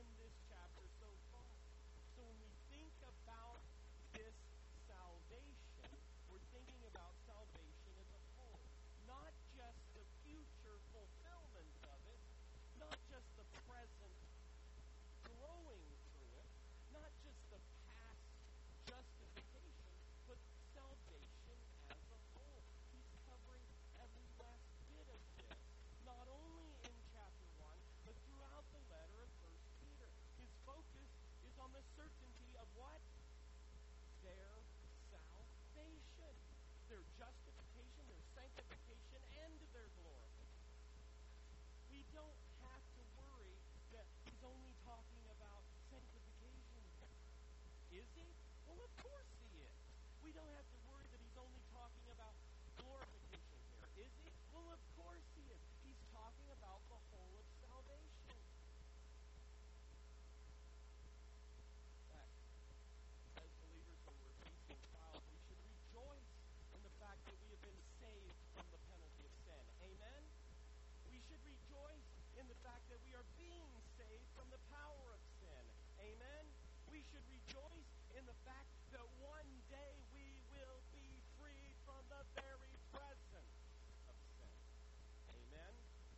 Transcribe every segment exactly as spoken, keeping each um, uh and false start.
in this chapter so far. So when we think about this salvation, we're thinking about salvation as a whole. Not just the future fulfillment of it, not just the present growing through it, not just the past justification, but salvation as a whole. He's covering every last bit of this, not only in chapter one, but throughout the letter of First Peter. His focus is on the certainty of what? Their salvation. Their justification, their sanctification, and their glorification. We don't have to worry that he's only talking about sanctification here. Is he? Well, of course he is. We don't have to worry that he's only talking about glorification here. Is he? Well, of course he is. He's talking about the whole of salvation. In fact, as believers, when we're facing trials, we should rejoice in the fact that we have been saved from the penalty of sin. Amen? We should rejoice in the fact that we are being saved from the power of sin. Amen? We should rejoice in the fact that one day we will be freed from the very presence of sin. Amen?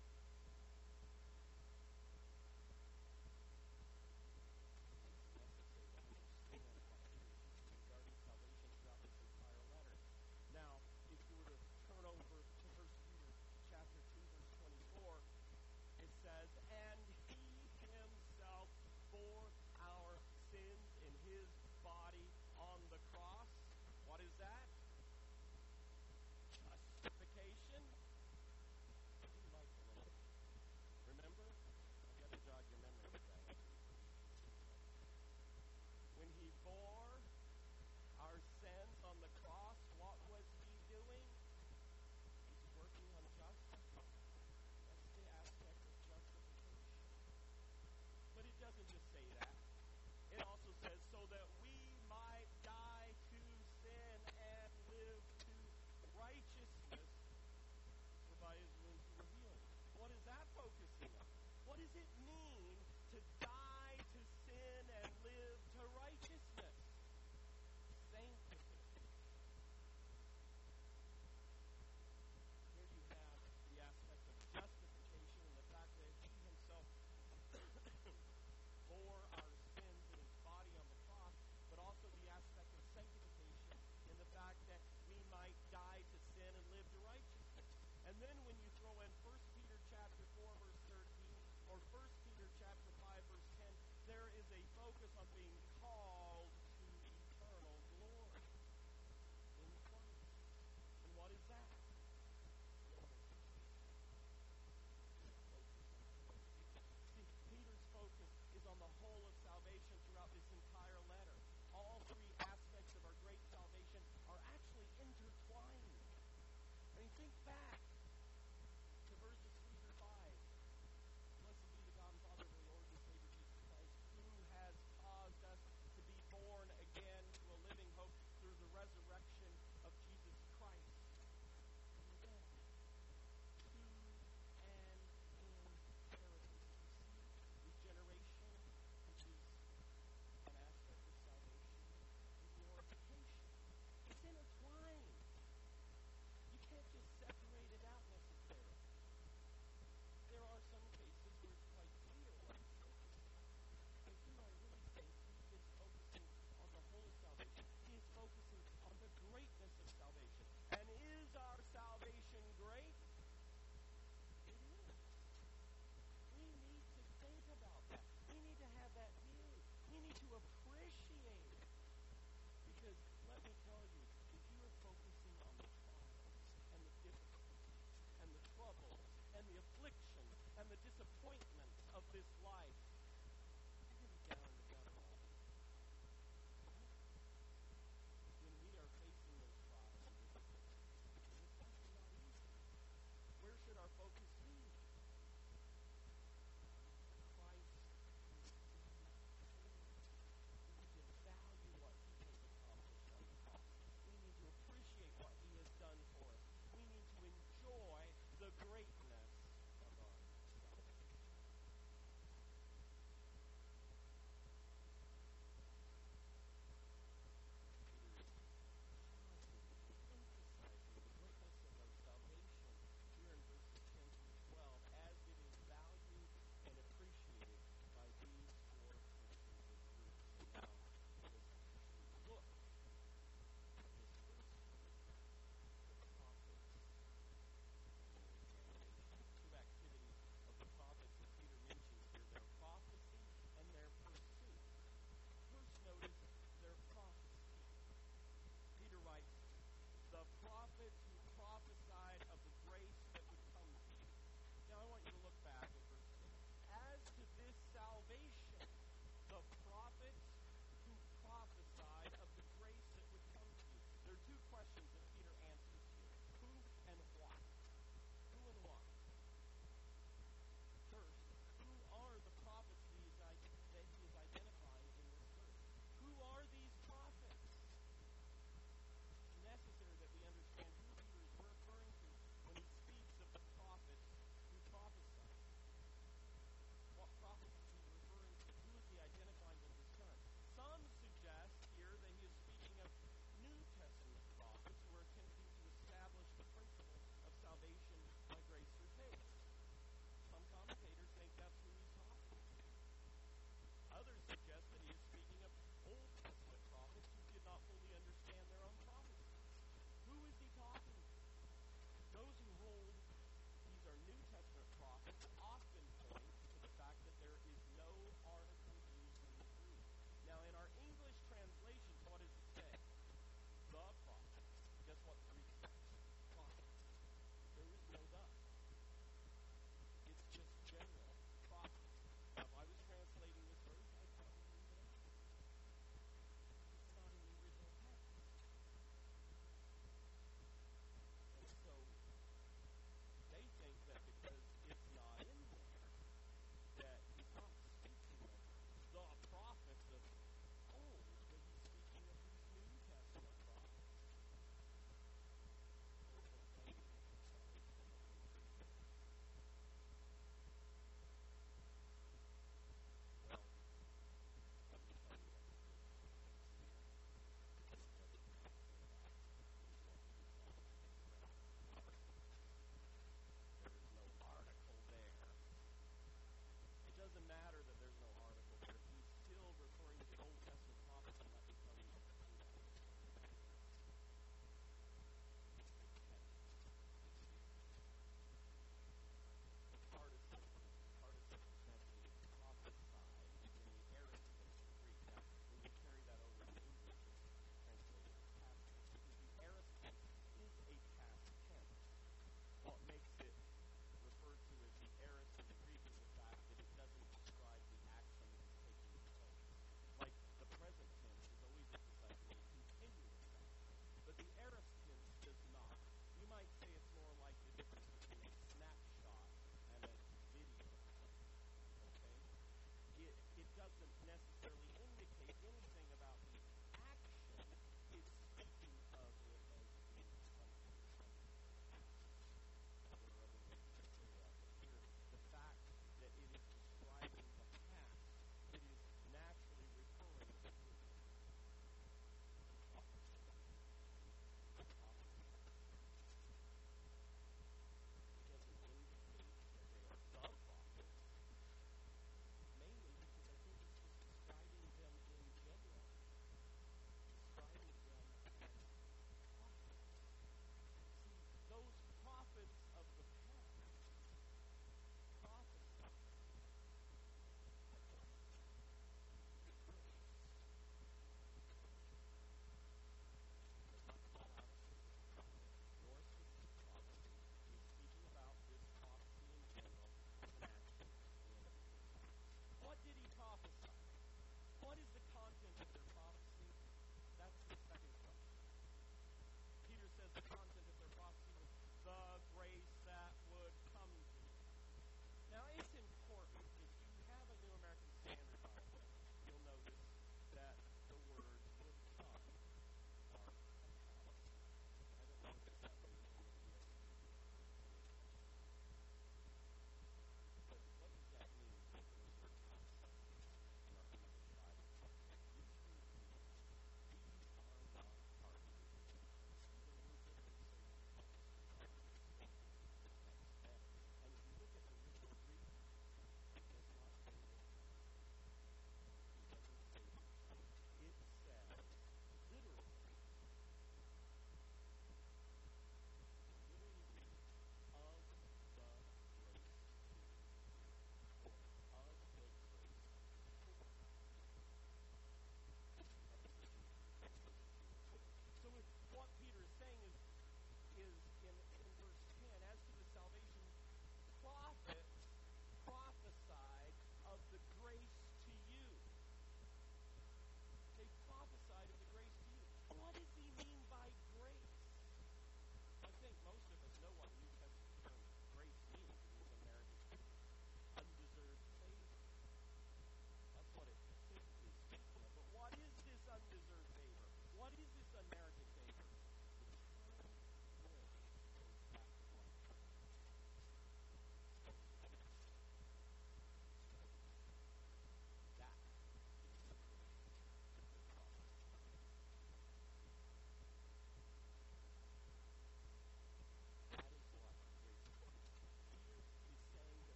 It's necessary to understand what Peter teaches regarding salvation throughout this entire letter. Now, if you were to turn over to First Peter chapter two, verse twenty-four, it says, "And he himself bore our sins in his body on the cross." What is that? Justification. I do like a little. Remember? I've got to jog your memory today. When he bore our sins on the cross, what was he doing? He's working on justice. That's the aspect of justification. But it doesn't just say that. It also says, so that we might die to sin and live to righteousness, for by his wounds we were healed. What is that focusing on? What does it mean to die to sin and live to righteousness? Sanctification. Here you have the aspect of justification and the fact that he himself bore our sins in his body on the cross, but also the aspect of sanctification in the fact that we might die to sin and live to righteousness. And then when you throw in First Peter chapter four, verse thirteen, or First Peter chapter five, verse ten, there is a focus on being called to eternal glory in Christ. And what is that? See, Peter's focus is on the whole of salvation throughout this entire letter. All three aspects of our great salvation are actually intertwined. I mean, think back to verses three through five. Blessed be the God and Father of our Lord and Savior Jesus Christ, who has caused us to be born again to a living hope through the resurrection of Jesus Christ from the dead, to an inheritance. You see, regeneration, which is an aspect of salvation, and glorification. It's intertwined. You can't just separate it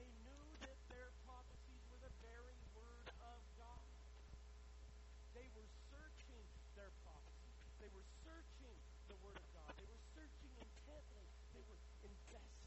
they knew that their prophecies were the very word of God. They were searching their prophecies. They were searching the word of God. They were searching intently. They were investing